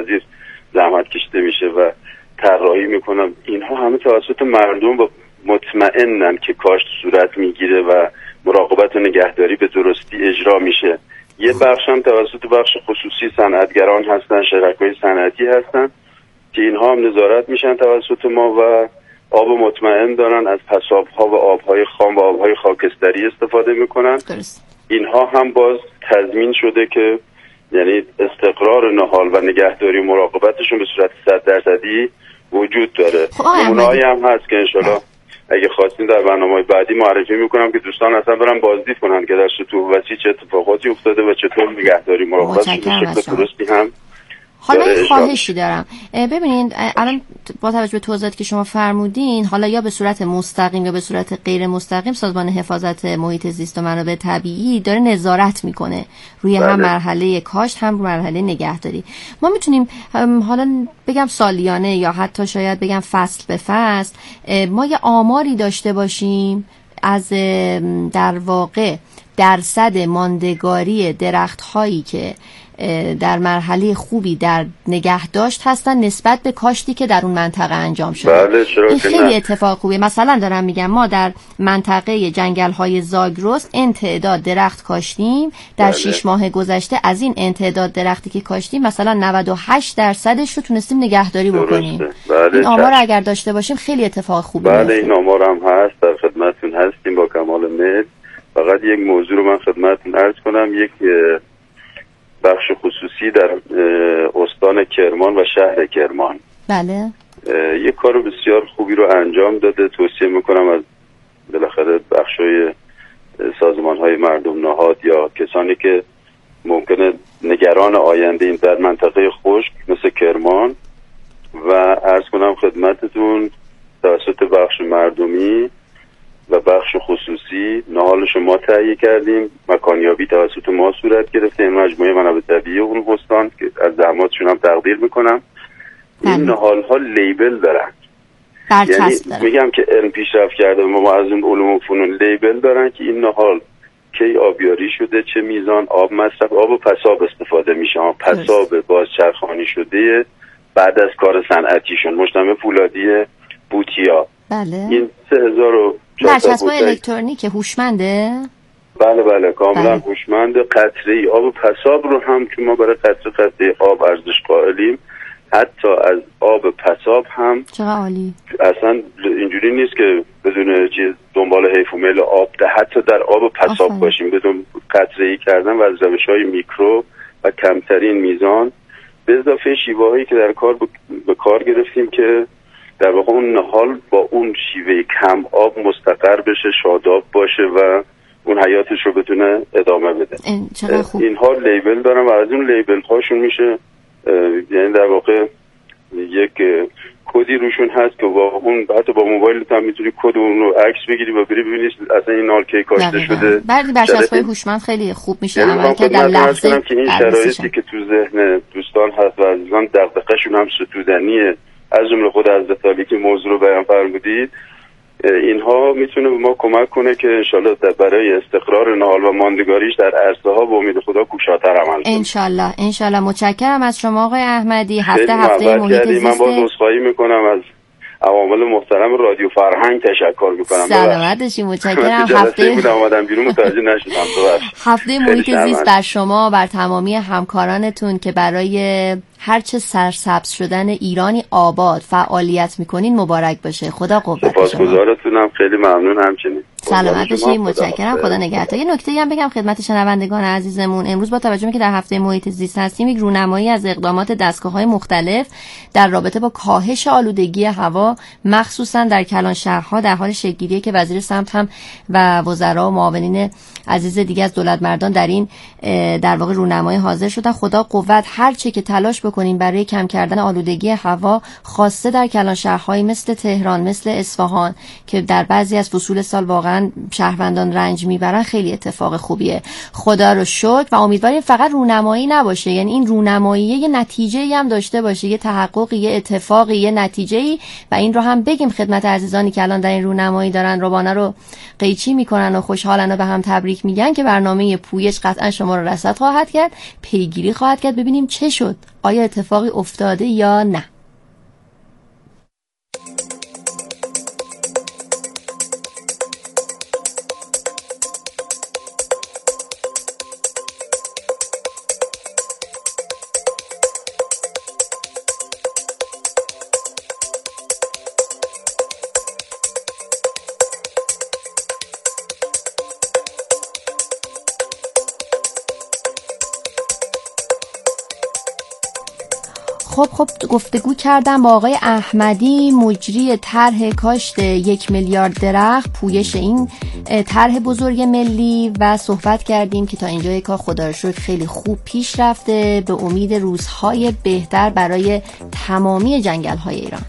پذیر زحمت کشیده میشه و طراحی میکنم. اینها همه توسط مردم و مطمئنن که کاشت صورت میگیره و مراقبت و نگهداری به درستی اجرا میشه. یه بخش هم توسط بخش خصوصی صنعتگران هستن، شرکای صنعتی هستن که اینها هم نظارت میشن توسط ما و آب مطمئن دارن، از پساب‌ها و آب‌های خام و آب‌های خاکستری استفاده میکنن. اینها هم باز تضمین شده که یعنی استقرار نهال و نگهداری و مراقبتشون به صورت 100% وجود داره. اونایی هم هست که انشالله اگه خواستین در برنامه‌های بعدی معرفی میکنم که دوستان اصلا برن بازدید کنن که در سطوح وسیع چه اتفاقاتی افتاده و چطور نگهداری مراقبتشون به شکل درستی هم. حالا این خواهشی دارم، ببینید الان با توجه به توضیحاتی که شما فرمودین، حالا یا به صورت مستقیم یا به صورت غیر مستقیم سازمان حفاظت محیط زیست و منابع طبیعی داره نظارت میکنه روی هم مرحله کاشت هم مرحله نگهداری. ما میتونیم حالا بگم سالیانه یا حتی شاید بگم فصل به فصل ما یه آماری داشته باشیم از در واقع درصد ماندگاری درخت هایی که در مرحله خوبی در نگهداشت هستن نسبت به کاشتی که در اون منطقه انجام شده. بله، این خیلی اتفاق خوبه. مثلا دارم میگم ما در منطقه جنگل های زاگرس این تعداد درخت کاشتیم در 6 ماه گذشته. از این تعداد درختی که کاشتیم مثلا 98% رو تونستیم نگهداری بکنیم. بله، این آمار اگر داشته باشیم خیلی اتفاق خوبه. بله، این آمار هم هست، در خدمتتون هستیم با کمال میل. فقط یک موضوع رو من خدمتتون عرض کنم. یک بخش خصوصی در استان کرمان و شهر کرمان بله یک کار بسیار خوبی رو انجام داده. توصیه میکنم از بالاخره بخشای سازمان‌های مردم نهاد یا کسانی که ممکنه نگران آینده این در منطقه خشک مثل کرمان و عرض کنم خدمتتون توسط بخش مردمی و بخش خصوصی نهالش ما تهیه کردیم، مکانیابی توسط ما صورت گرفته. این مجموعه منابع طبیعی اون استان که از زحماتشون هم تقدیر میکنم. این نهال ها لیبل دارن، یعنی میگم که علم پیشرفت کرده، ما از اون علوم و فنون لیبل دارن که این نهال کی آبیاری شده، چه میزان آب مصرف، آب و پساب استفاده میشه، پساب بازچرخانی شده بعد از کار صنعتیشون، مجتمع فولادی بوتیا. بله. این 3000 برچسب‌های الکترونیک هوشمنده؟ بله کاملا هوشمنده. قطره آب و پساب رو هم که ما برای قطره آب ارزش قائلیم، حتی از آب پساب هم. چقدر عالی. اصلا اینجوری نیست که بدون چیز دنبال حیف و میل آب ده، حتی در آب پساب باشیم بدون قطره‌ای کردن و از روش‌های میکرو و کمترین میزان، به اضافه شیوه‌هایی که در کار به کار گرفتیم که در واقع اون نهال با اون شیوه کم آب مستقر بشه، شاداب باشه و اون حیاتش رو بتونه ادامه بده. اینها لیبل دارن و از اون لیبل هاشون میشه یعنی در واقع یک کدی روشون هست که با اون حتی با موبایلت هم میتونی کد اون رو عکس بگیری و بری ببینی اصلا این نال کی کاشته شده. بعد برچسب‌های هوشمند خیلی خوب میشه عمل کرد در لحظه. که این شرایطی که تو ذهن دوستان هست و عزیزان دغدغه‌شون هم ستودنیه، از جمله خود حضرت علی که موضوع رو بیان فرمودید، اینها میتونه به ما کمک کنه که انشالله برای استقرار نهال و ماندگاریش در عرصه ها به امید خدا کوشاتر عمل کنه. انشالله. متشکرم از شما آقای احمدی. هفته محیط زیست. من باز عذرخواهی میکنم از عوامل محترم رادیو فرهنگ، تشکر میکنم. سلامت باشید. متشکرم. هفته محیط زیست بر شما، بر تمامی همکارانتون که برای هرچه سرسبز شدن ایرانی آباد فعالیت میکنین مبارک باشه. خدا قوت بده. سپاسگزارتونم، خیلی ممنون. همچنین سلامت باشید. متشکرم. خدا نگهدار. یه نکته هم بگم خدمت شنوندگان عزیزمون، امروز با توجه به که در هفته محیط زیست هستیم، یک رونمایی از اقدامات دستگاه‌های مختلف در رابطه با کاهش آلودگی هوا مخصوصا در کلان شهرها در حال شکل‌گیریه که وزیر سمت هم و وزرا و معاونین عزیز دیگه از دولت مردان در این در واقع رونمایی حاضر شدن. خدا قوت. هر چه که تلاش بکنیم برای کم کردن آلودگی هوا، خاصه در کلان شهرهایی مثل تهران، مثل اصفهان که در بعضی از فصول سال واقعا شهروندان رنج میبرن، خیلی اتفاق خوبیه. خدا رو شکر و امیدواریم فقط رونمایی نباشه، یعنی این رونمایی یه نتیجه‌ای هم داشته باشه، یه تحققی، یه اتفاقی، یه نتیجه‌ای. و این رو هم بگیم خدمت عزیزانی که الان در این رونمایی دارن روبانه رو قیچی میکنن و خوشحالن و به هم تبریک میگن که برنامه پویش قطعا شما رو رصد خواهد کرد، پیگیری خواهد کرد، ببینیم چه شد. آیا اتفاقی افتاده یا نه؟ خب گفتگو کردم با آقای احمدی، مجری طرح کاشت 1 میلیارد درخت، پویش این طرح بزرگ ملی، و صحبت کردیم که تا اینجای کار خدا رو شکر خیلی خوب پیش رفته، به امید روزهای بهتر برای تمامی جنگل‌های ایران.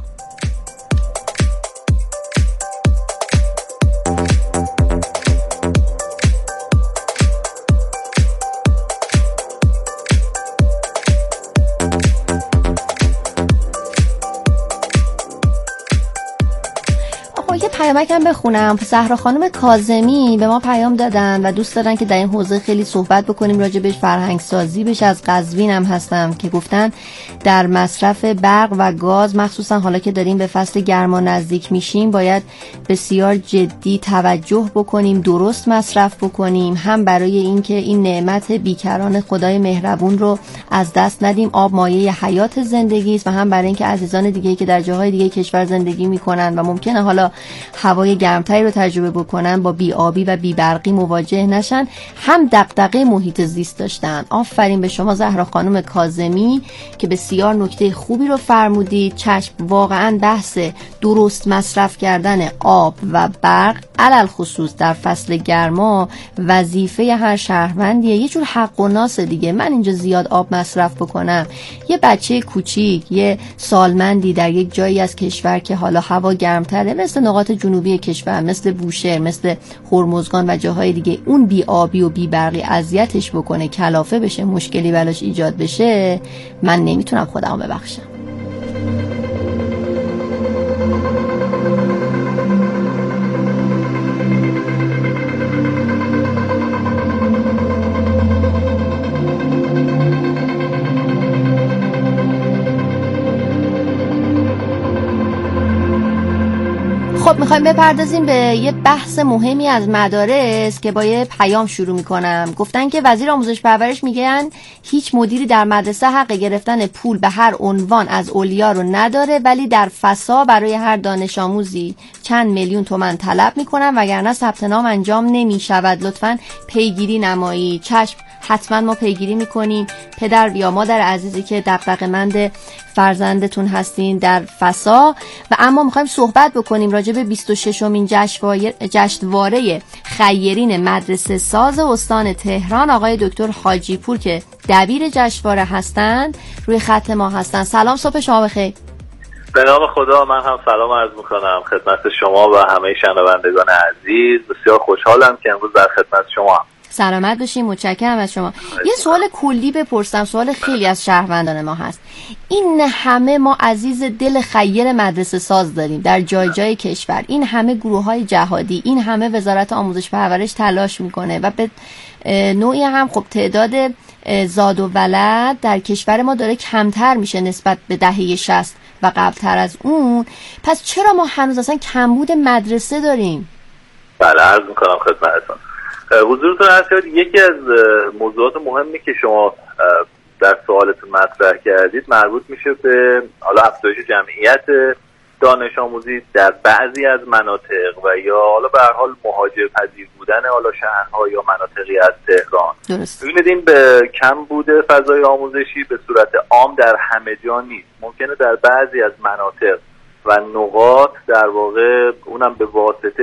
پیامکم بخونم. زهرا خانم کاظمی به ما پیام دادن و دوست دارن که در این حوزه خیلی صحبت بکنیم، راجع بهش فرهنگ سازی بشه. از قزوین هم هستم که گفتن در مصرف برق و گاز، مخصوصا حالا که داریم به فصل گرما نزدیک میشیم، باید بسیار جدی توجه بکنیم، درست مصرف بکنیم، هم برای اینکه این نعمت بیکران خدای مهربون رو از دست ندیم. آب مایه حیات زندگی است، و هم برای اینکه عزیزان دیگه‌ای که در جاهای دیگه کشور زندگی میکنن و ممکنه حالا هوای گرمتری رو تجربه بکنن، با بی‌آبی و بی‌برقی مواجه نشن، هم دغدغه محیط زیست داشتن. آفرین به شما زهرا خانم کاظمی که بسیار نکته خوبی رو فرمودید. چشم، واقعا بحث درست مصرف کردن آب و برق علل خصوص در فصل گرما وظیفه هر شهروندیه، یه جور حق و ناس دیگه. من اینجا زیاد آب مصرف بکنم، یه بچه کوچیک، یه سالمندی در یک جایی از کشور که حالا هوا گرمتره، مثل نقاط جنوبی کشور، مثل بوشهر، مثل هرمزگان و جاهای دیگه، اون بی آبی و بی برقی اذیتش بکنه، کلافه بشه، مشکلی براش ایجاد بشه، من نمیتونم خودمو ببخشم. خب میخوایم بپردازیم به یه بحث مهمی از مدارس که با یه پیام شروع میکنم. گفتن که وزیر آموزش پرورش میگن هیچ مدیری در مدرسه حق گرفتن پول به هر عنوان از اولیا رو نداره، ولی در فسا برای هر دانش آموزی چند میلیون تومان طلب میکنن، وگرنه ثبت نام انجام نمیشود. لطفاً پیگیری نمایی. چشم، حتما ما پیگیری میکنیم. پدر یا مادر عزیزی که دغدغه‌مند فرزندتون هستین در فسا. و اما میخوایم صحبت بکنیم راجع به 26مین جشنواره خیرین مدرسه ساز استان تهران. آقای دکتر حاجی پور که دبیر جشنواره هستند روی خط ما هستند. سلام، صبح شما بخیر. به نام خدا، من هم سلام عرض میکنم خدمت شما و همه شنوندگان عزیز. بسیار خوشحالم که امروز در خدمت شما هم. سلامت باشین، متشکرم از شما. یه سوال کلی بپرسم، سوال خیلی از شهروندان ما هست. این همه ما عزیز دل خیر مدرسه ساز داریم در جای جای کشور، این همه گروه‌های جهادی، این همه وزارت آموزش پرورش تلاش میکنه و به نوعی هم خب تعداد زاد و ولد در کشور ما داره کمتر میشه نسبت به دهه 60 و قبلتر از اون. پس چرا ما هنوز اصلا کمبود مدرسه داریم؟ بله، عرض میکنم خدمتتون. حضورتون هست که یکی از موضوعات مهمی که شما در سوالتون مطرح کردید مربوط میشه به حالا افزایش جمعیت دانش آموزی در بعضی از مناطق و یا حالا به هر حال مهاجر پذیر بودن حالا شهرها یا مناطقی از تهران. ببینید این به کم بوده فضای آموزشی به صورت عام در همه جا نیست. ممکنه در بعضی از مناطق و نقاط در واقع اونم به واسطه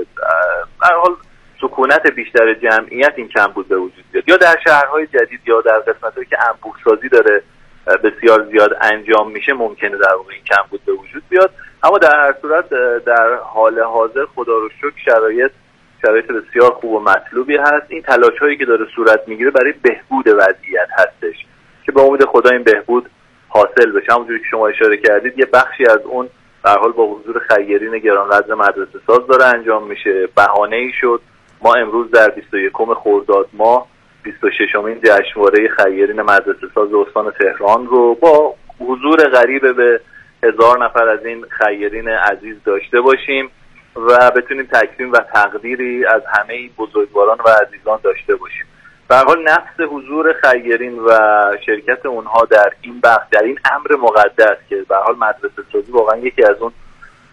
به هر حال سکونت بیشتر جمعیت این کمبود به وجود بیاد، یا در شهرهای جدید یا در قسمت‌هایی که انبوه‌سازی داره بسیار زیاد انجام میشه ممکنه در واقع این کمبود به وجود بیاد. اما در هر صورت در حال حاضر خدا رو شکر شرایط بسیار خوب و مطلوبی هست. این تلاش‌هایی که داره صورت میگیره برای بهبود وضعیت هستش که به امید خدا این بهبود حاصل بشه. همونجوری که شما اشاره کردید یه بخشی از اون به هر حال با حضور خیرین گرانقدر مدرسه ساز داره انجام میشه. بهانه‌ای شد ما امروز در 21 خرداد ماه 26مین جشنواره خیرین مدرسه ساز استان تهران رو با حضور قریب به 1000 نفر از این خیرین عزیز داشته باشیم و بتونیم تکریم و تقدیری از همه این بزرگواران و عزیزان داشته باشیم. به هر حال نفس حضور خیرین و شرکت اونها در این بخش، در این امر مقدس که به هر حال مدرسه سازی واقعا یکی از اون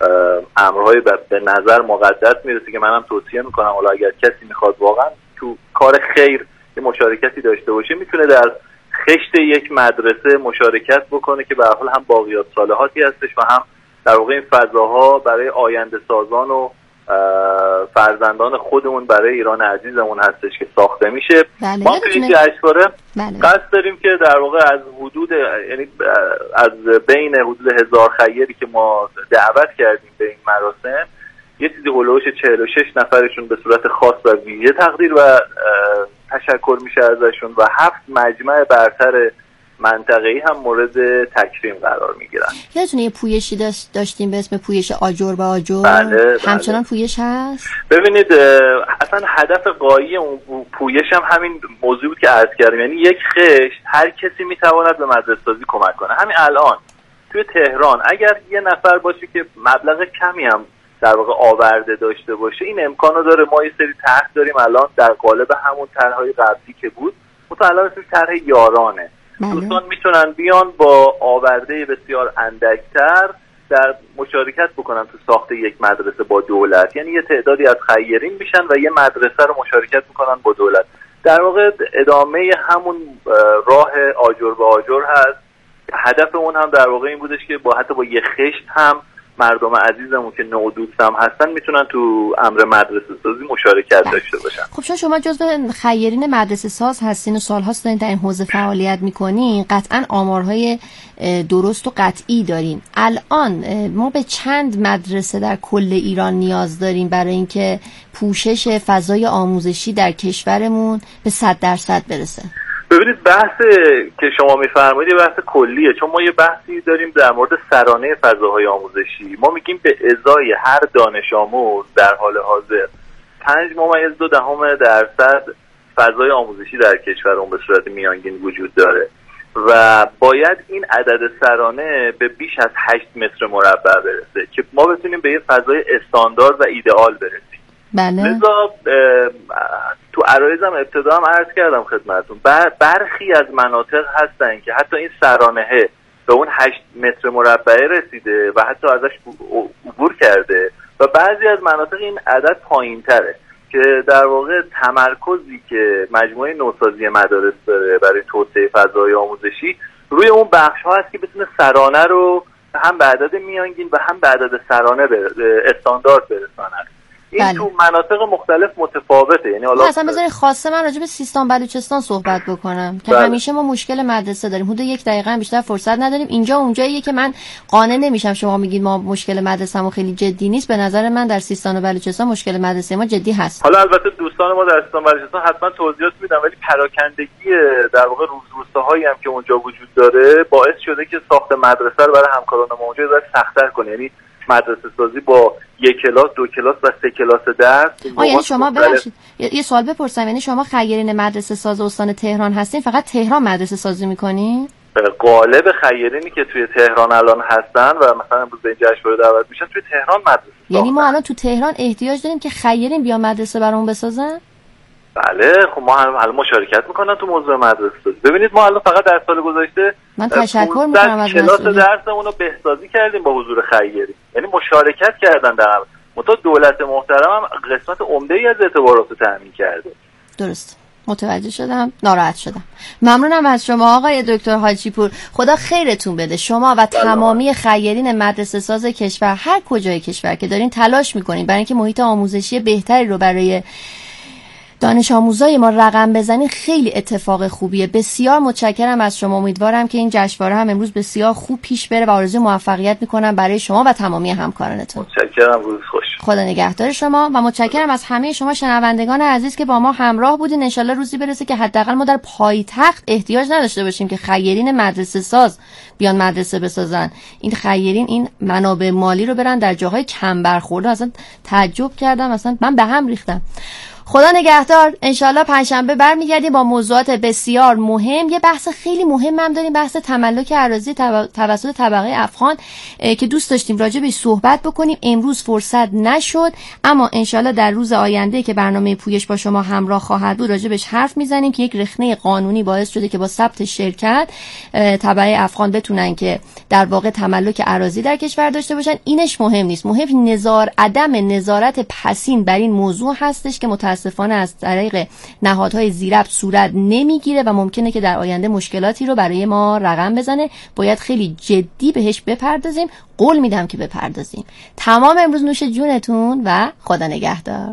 امرهای به نظر مقدس میرسه که منم توصیه میکنم حالا اگر کسی میخواد واقعا تو کار خیر یه مشارکتی داشته باشه میتونه در خشت یک مدرسه مشارکت بکنه که به هر حال هم باقیات صالحاتی هستش و هم در واقع این فضاها برای آینده سازان و فرزندان خودمون برای ایران عزیزمون هستش که ساخته میشه. ما توی این جشنواره قصد داریم که در واقع از حدود، یعنی از بین حدود 1000 خیری که ما دعوت کردیم به این مراسم یه چیزی هولوش 46 نفرشون به صورت خاص و ویژه تقدیر و تشکر میشه ازشون و 7 مجمع برتر منطقه‌ای هم مورد تکریم قرار میگیرن. یادتونه یه پویشی داشتیم به اسم پویش آجر به آجر؟ بله. همچنان پویش هست؟ ببینید اصلا هدف غایی اون پویش هم همین موضوع بود که عرض کردم، یعنی یک خشت هر کسی میتواند به مدرسه سازی کمک کنه. همین الان توی تهران اگر یه نفر باشه که مبلغ کمی هم در واقع آورده داشته باشه این امکانو داره. ما یه سری طرح داریم الان در قالب همون طرح‌های قبلی که بود، مثلا اسمش طرح یارانه. دوستان میتونن بیان با آورده بسیار اندکتر در مشارکت بکنن تو ساخت یک مدرسه با دولت، یعنی یه تعدادی از خیرین میشن و یه مدرسه رو مشارکت میکنن با دولت. در واقع ادامه همون راه آجر به آجر هست. هدف اون هم در واقع این بودش که حتی با یه خشت هم مردم عزیزمون که نودوست هم هستن میتونن تو امر مدرسه سازی مشارکت داشته باشن. خب شما جزو خیرین مدرسه ساز هستین و سالهاست دارین در این حوزه فعالیت میکنین، قطعا آمارهای درست و قطعی دارین. الان ما به چند مدرسه در کل ایران نیاز داریم برای اینکه پوشش فضای آموزشی در کشورمون به 100% برسه؟ ببینید بحث که شما میفرمایید یه بحث کلیه، چون ما یه بحثی داریم در مورد سرانه فضاهای آموزشی. ما میگیم به ازای هر دانش آموز در حال حاضر 5.2% فضای آموزشی در کشورمون به صورت میانگین وجود داره و باید این عدد سرانه به بیش از 8 متر مربع برسه که ما بتونیم به یه فضای استاندارد و ایدئال برسیم. بله. لذا تو عرایزم ابتدا هم عرض کردم خدمتون برخی از مناطق هستن که حتی این سرانه به اون 8 متر مربع رسیده و حتی ازش عبور کرده و بعضی از مناطق این عدد پایین تره که در واقع تمرکزی که مجموعه نوسازی مدارس داره برای توسعه فضای آموزشی روی اون بخش ها هست که بتونه سرانه رو هم به عدد میانگین و هم به عدد سرانه استاندارد برساند. این بله. تو مناطق مختلف متفاوته. یعنی حالا اصلا بذارید خاصه من راجع به سیستان بلوچستان صحبت بکنم که بله. همیشه ما مشکل مدرسه داریم، حدود 1 دقیقه هم بیشتر فرصت نداریم. اینجا اونجاییه که من قانع نمیشم. شما میگید ما مشکل مدرسه‌مون خیلی جدی نیست، به نظر من در سیستان و بلوچستان مشکل مدرسه ما جدی هست. حالا البته دوستان ما در سیستان و بلوچستان حتما توضیحات میدن، ولی پراکندگی در واقع روستاهایی هم که اونجا وجود داره باعث شده که ساخت مدرسه رو برای همکاران ما اونجا سخت‌تر کنه. یعنی مدرسه سازی با 1 کلاس، 2 کلاس و 3 کلاس درس. یعنی شما ببخشید یه سوال بپرسم، یعنی شما خیرین مدرسه ساز استان تهران هستین، فقط تهران مدرسه سازی میکنین؟ غالب خیرینی که توی تهران الان هستن و مثلا امروز به این جشنواره دعوت میشن توی تهران مدرسه سازن. یعنی ما الان تو تهران احتیاج داریم که خیرین بیان مدرسه برامون بسازن؟ بله. خب ما الان مشارکت میکنن تو موضوع مدرسه سازی. ببینید ما الان فقط در سال گذشته من تشکر میکنم از کلاس درسمون رو بهسازی کردیم با حضور خیری، یعنی مشارکت کردن در دولت محترم هم قسمت عمده‌ای از اعتبارات رو تامین کرده. درست، متوجه شدم، ناراحت شدم. ممنونم از شما آقای دکتر حاجی پور. خدا خیرتون بده. شما و تمامی خیرین مدرسه ساز کشور هر کجای کشور که دارین تلاش میکنین برای اینکه محیط آموزشی بهتری رو برای دانش آموزای ما رقم بزنین، خیلی اتفاق خوبیه. بسیار متشکرم از شما. امیدوارم که این جشنواره هم امروز بسیار خوب پیش بره و آرزوی موفقیت میکنم برای شما و تمامی همکارانتون. متشکرم، روز خوش. خدا نگهدار شما و متشکرم از همه شما شنوندگان عزیز که با ما همراه بودین. ان شاءالله روزی برسه که حداقل ما در پایتخت احتیاج نداشته باشیم که خیرین مدرسه ساز بیان مدرسه بسازن. این خیرین این منابع مالی رو برن در جاهای کم برخورده. اصلا تعجب کردم، اصلا من به هم ریختم. خدا نگهدار. انشالله پنجشنبه برمیگردیم با موضوعات بسیار مهم. یه بحث خیلی مهم هم داریم، بحث تملک اراضی توسط طبقه افغان که دوست داشتیم راجع بهش صحبت بکنیم. امروز فرصت نشد، اما انشالله در روز آینده که برنامه پویش با شما همراه خواهد بود راجع بهش حرف میزنیم که یک رخنه قانونی باعث شده که با ثبت شرکت طبقه افغان بتونن که در واقع تملک اراضی در کشور داشته باشن. اینش مهم نیست، مهم عدم نظارت پسین بر این موضوع هستش که متاسفانه از طریق نهادهای زیربط صورت نمیگیره و ممکنه که در آینده مشکلاتی رو برای ما رقم بزنه. باید خیلی جدی بهش بپردازیم. قول میدم که بپردازیم. تمام امروز نوش جونتون و خدا نگهدار.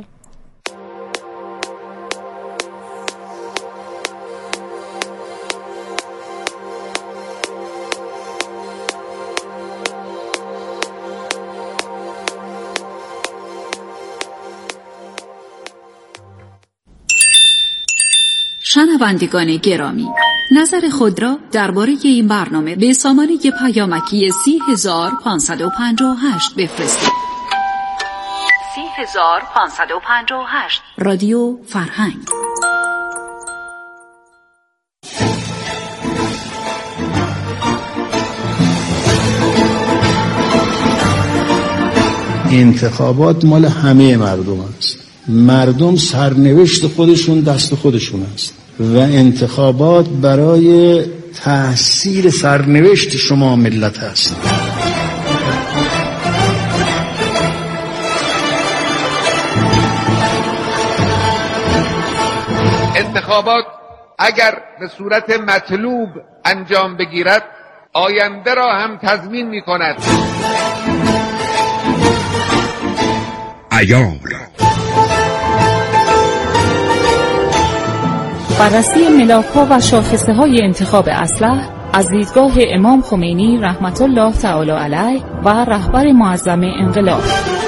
شنوندگان گرامی، نظر خود را درباره این برنامه به سامانه پیامکی 30558 بفرستید. 30558 رادیو فرهنگ. انتخابات مال همه مردم است. مردم سرنوشت خودشون دست خودشون است و انتخابات برای تأثیر سرنوشت شما ملت است. انتخابات اگر به صورت مطلوب انجام بگیرد آینده را هم تضمین می کند. عیار بررسی ملاک‌ها و شاخصه‌های انتخاب اصلح از دیدگاه امام خمینی رحمت الله تعالی علیه و رهبر معظم انقلاب.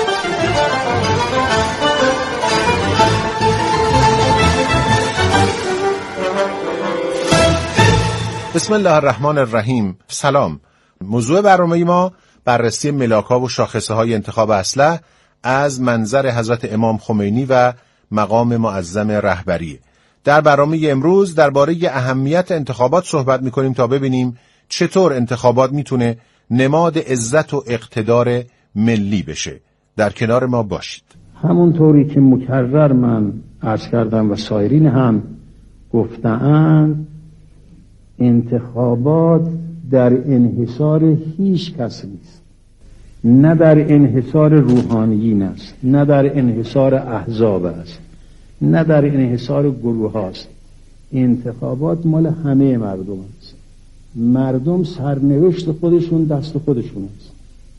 بسم الله الرحمن الرحیم. سلام. موضوع برنامه ما بررسی ملاک‌ها و شاخصه‌های انتخاب اصلح از منظر حضرت امام خمینی و مقام معظم رهبری. در برنامه امروز درباره اهمیت انتخابات صحبت می‌کنیم تا ببینیم چطور انتخابات میتونه نماد عزت و اقتدار ملی بشه. در کنار ما باشید. همونطوری که مکرر من عرض کردم و سایرین هم گفتند، انتخابات در انحصار هیچ کس نیست، نه در انحصار روحانیین است، نه در انحصار احزاب است، نه در انحصار گروه هاست. انتخابات مال همه مردم است. مردم سرنوشت خودشون دست خودشون است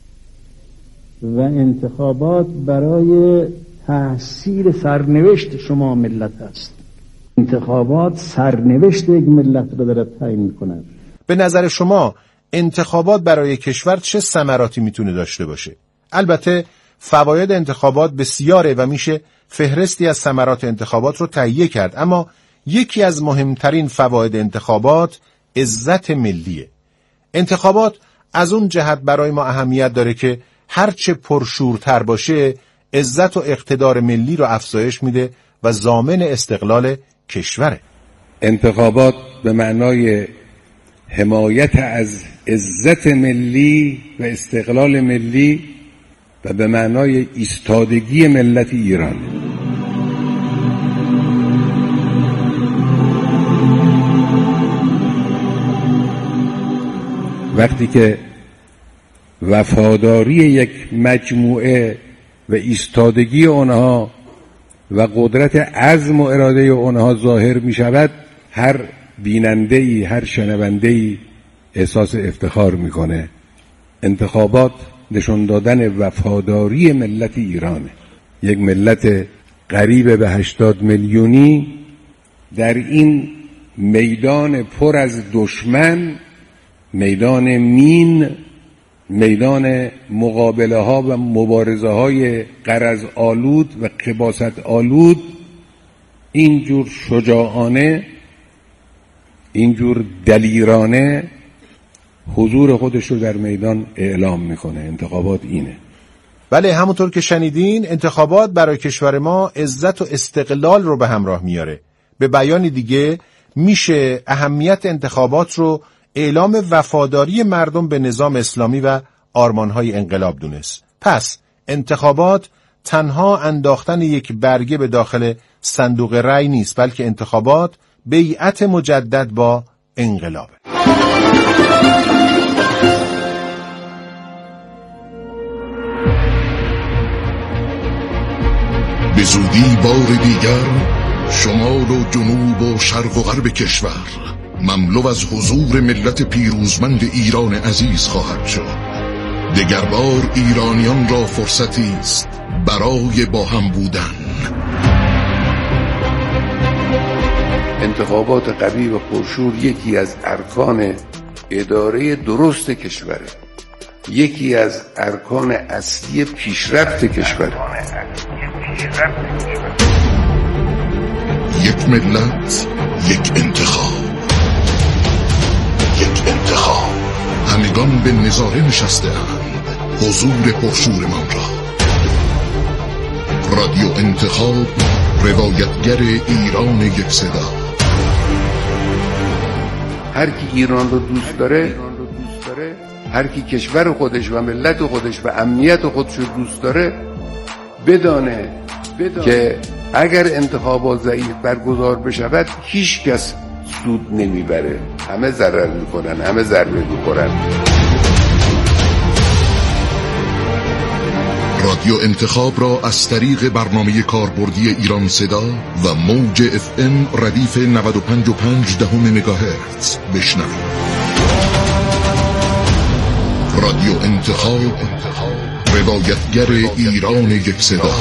و انتخابات برای تأثیر سرنوشت شما ملت است. انتخابات سرنوشت یک ملت را دارد تعیین می‌کند. به نظر شما انتخابات برای کشور چه ثمراتی میتونه داشته باشه؟ البته فواید انتخابات بسیاره و میشه فهرستی از ثمرات انتخابات رو تهیه کرد، اما یکی از مهمترین فواید انتخابات عزت ملیه. انتخابات از اون جهت برای ما اهمیت داره که هرچه پرشورتر باشه عزت و اقتدار ملی رو افزایش میده و ضامن استقلال کشوره. انتخابات به معنای حمایت از عزت ملی و استقلال ملی و به معنای ایستادگی ملت ایران. وقتی که وفاداری یک مجموعه و ایستادگی آنها و قدرت عزم و اراده آنها ظاهر می شود، هر بیننده‌ای، هر شنونده‌ای احساس افتخار میکنه. انتخابات نشون دادن وفاداری ملت ایرانه. یک ملت قریب به 80 میلیونی در این میدان پر از دشمن، میدان مین، میدان مقابله ها و مبارزه های غرض آلود و خباثت آلود، اینجور شجاعانه، اینجور دلیرانه حضور خودش رو در میدان اعلام میکنه. انتخابات اینه. بله، همونطور که شنیدین انتخابات برای کشور ما عزت و استقلال رو به همراه میاره. به بیان دیگه میشه اهمیت انتخابات رو اعلام وفاداری مردم به نظام اسلامی و آرمانهای انقلاب دونست. پس انتخابات تنها انداختن یک برگه به داخل صندوق رای نیست، بلکه انتخابات بیعت مجدد با انقلابه. به زودی بار دیگر شمال و جنوب و شرق و غرب کشور مملو از حضور ملت پیروزمند ایران عزیز خواهد شد. دگربار ایرانیان را فرصتی است برای با هم بودن. انتخابات قوی و پرشور یکی از ارکان اداره درست کشوره، یکی از ارکان اصلی پیشرفت کشوره. یک ملت، یک انتخاب، یک انتخاب. همگان به نظاره نشسته اند حضور پرشورمان را. رادیو انتخاب، روایتگر ایران یک صدا. هر کی ایران رو دوست داره، هر کی کشور خودش و ملت خودش و امنیت خودش رو دوست داره، بدانه که اگر انتخابات ضعیف برگزار بشود هیچ کس سود نمیبره، همه ضرر میکنن، همه ضربه میخورن. رادیو انتخاب را از طریق برنامه کاربردی ایران صدا و موج FM ردیف 95.5 مگاهرتز بشنوید. رادیو انتخاب، روایتگر ایران یک صدا.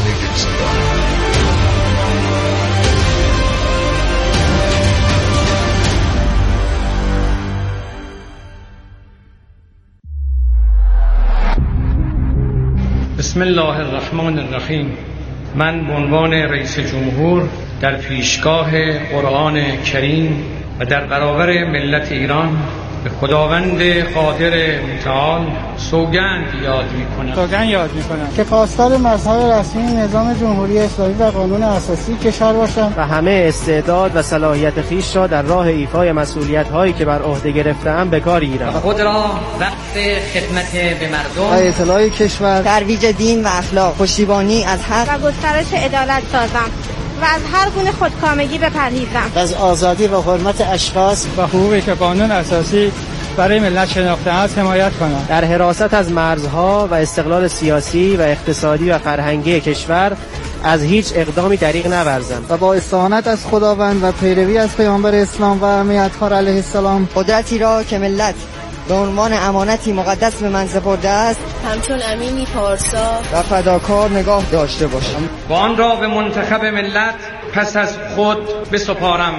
بسم الله الرحمن الرحیم. من به عنوان رئیس جمهور در پیشگاه قرآن کریم و در برابر ملت ایران به خداوند قادر متعال سوگند یاد میکنم که پاسدار مذهب رسمی نظام جمهوری اسلامی و قانون اساسی کشور باشم و همه استعداد و صلاحیت خویش را در راه ایفای مسئولیت‌هایی که بر عهده گرفته‌ام به کار گیرم. خود را وقت خدمت به مردم و اطلاع کشور، ترویج دین و اخلاق، پشتیبانی از حق و گسترش عدالت سازم و از هر گونه خودکامگی بپرهیزم. از آزادی و حرمت اشخاص و حقوقی که قانون اساسی برای ملت شناخته است حمایت کنم. در حراست از مرزها و استقلال سیاسی و اقتصادی و فرهنگی کشور از هیچ اقدامی دریغ نورزم و با استعانت از خداوند و پیروی از پیامبر اسلام و امیرطاهر علیه السلام قدرتی را که ملت به عنوان امانتی مقدس به من سپرده است همچون امینی پارسا و فداکار نگاه داشته باشم و آن را به منتخب ملت پس از خود بسپارم.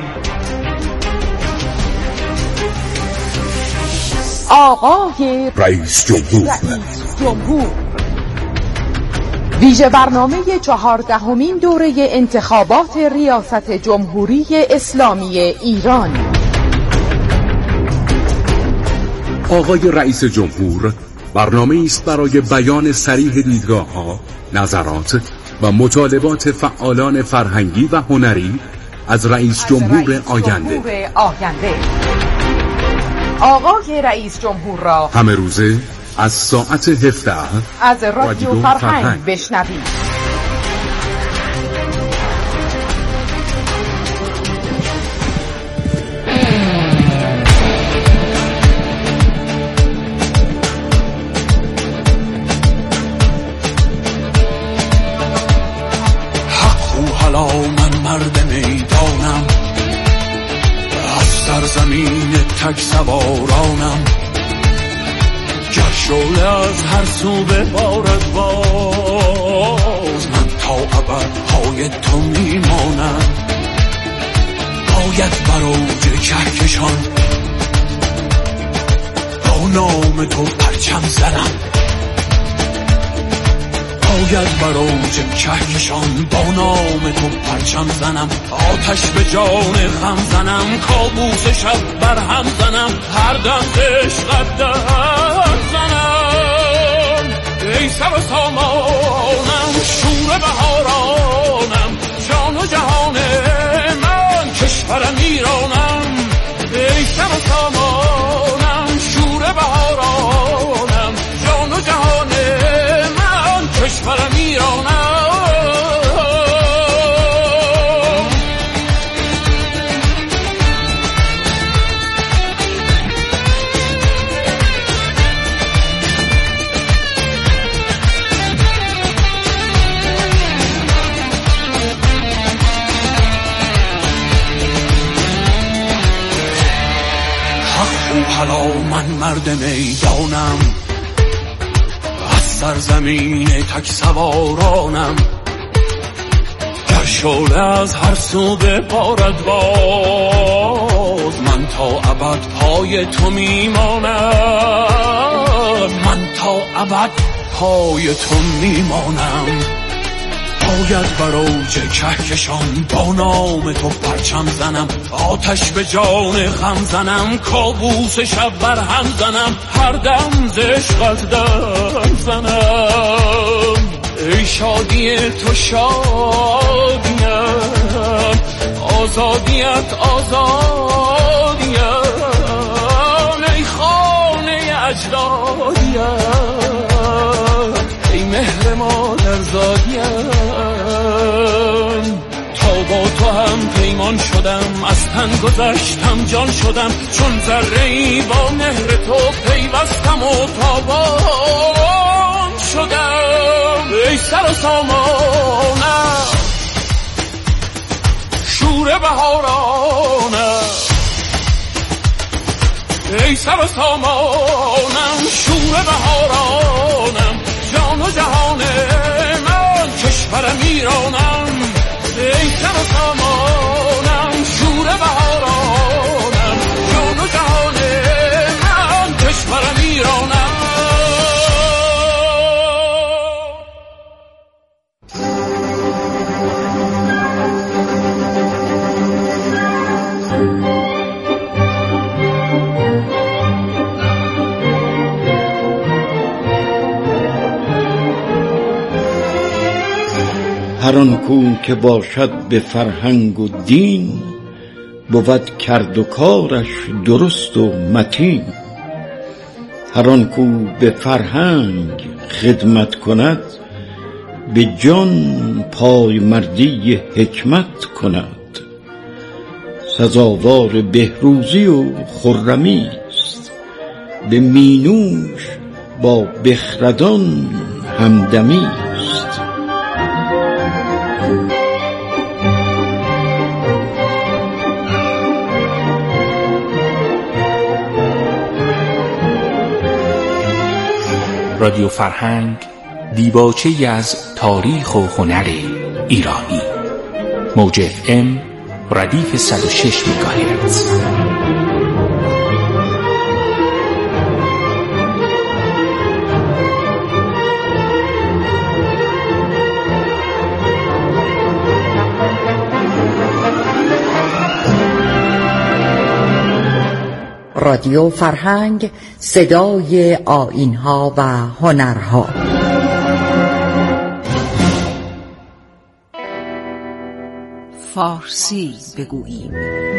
آقای رئیس جمهور ویژه برنامه 14مین دوره انتخابات ریاست جمهوری اسلامی ایران. آقای رئیس جمهور برنامه است برای بیان صریح دیدگاه‌ها، نظرات و مطالبات فعالان فرهنگی و هنری از رئیس جمهور آینده. آقای رئیس جمهور را همه روزه از ساعت 17 از رادیو فرهنگ بشنوید. زمین تک سوارانم گر شعله از هر سو ببارد باز من تا ابد پای تو میمانم. باید بر اوج کهکشان با نام تو پرچم زنم. باید بر اوج کهکشان با نام تو پرچم زنم. آتش به جان خم زنم، کابوس شب بر هم زنم، هر دم عشقت در زنم. ای سر و سامان مرد میدانم، از سرزمین تک سوارانم. گر شعله از هر سو ببارد باز، من تا ابد پای تو میمانم، من تا ابد پای تو میمانم. باید بر اوج کهکشان با نام تو پرچم زنم، آتش به جان غم زنم، کابوس شب بر هم زنم، هر دم ز عشقت دم زنم. ای شادی تو شادیم، آزادیت آزادیم، ای خانه اجدادیم، ای مهر مادر زادیم. تا با تو هم پیمان شدم، از تن گذشتم جان شدم، چون ذره‌ای با مهر تو پیوستم و تابان شدم. ای سر و سامانم، شور بهارانم، ای سر و سامانم، شور بهارانم، جان و جهان من، کشورم ایرانم. ای سر و سامانم، شور بهارانم، جان و جهان من، کشورم ایرانم. هر آن کو که باشد به فرهنگ و دین، بود کرد و کارش درست و متین. هر آن کو به فرهنگ خدمت کند، به جان پای مردی حکمت کند. سزاوار بهروزی و خرمی است، به مینوش با بخردان همدمی است. رادیو فرهنگ، دیباچه‌ای از تاریخ و هنر ایرانی. موج FM ردیف 106 مگاهرتز. رادیو فرهنگ، صدای آیین‌ها و هنرها. فارسی بگوییم.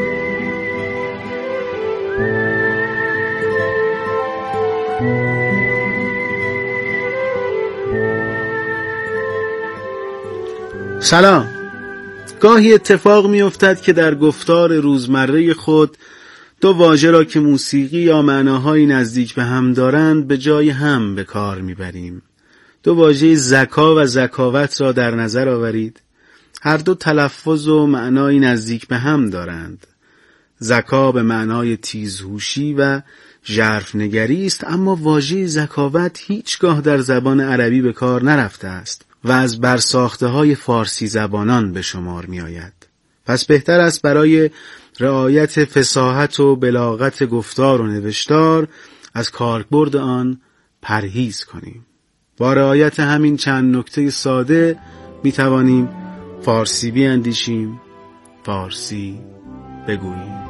سلام. گاهی اتفاق می افتد که در گفتار روزمره خود دو واژه را که موسیقی یا معناهای نزدیک به هم دارند به جای هم به کار میبریم. دو واژه زکا و زکاوت را در نظر آورید. هر دو تلفظ و معنای نزدیک به هم دارند. زکا به معنای تیزهوشی و ژرفنگری است، اما واژه زکاوت هیچگاه در زبان عربی به کار نرفته است و از برساخته‌های فارسی زبانان به شمار می آید. پس بهتر است برای رعایت فصاحت و بلاغت گفتار و نوشتار از کاربرد آن پرهیز کنیم. با رعایت همین چند نکته ساده می توانیم فارسی بیاندیشیم، فارسی بگوییم.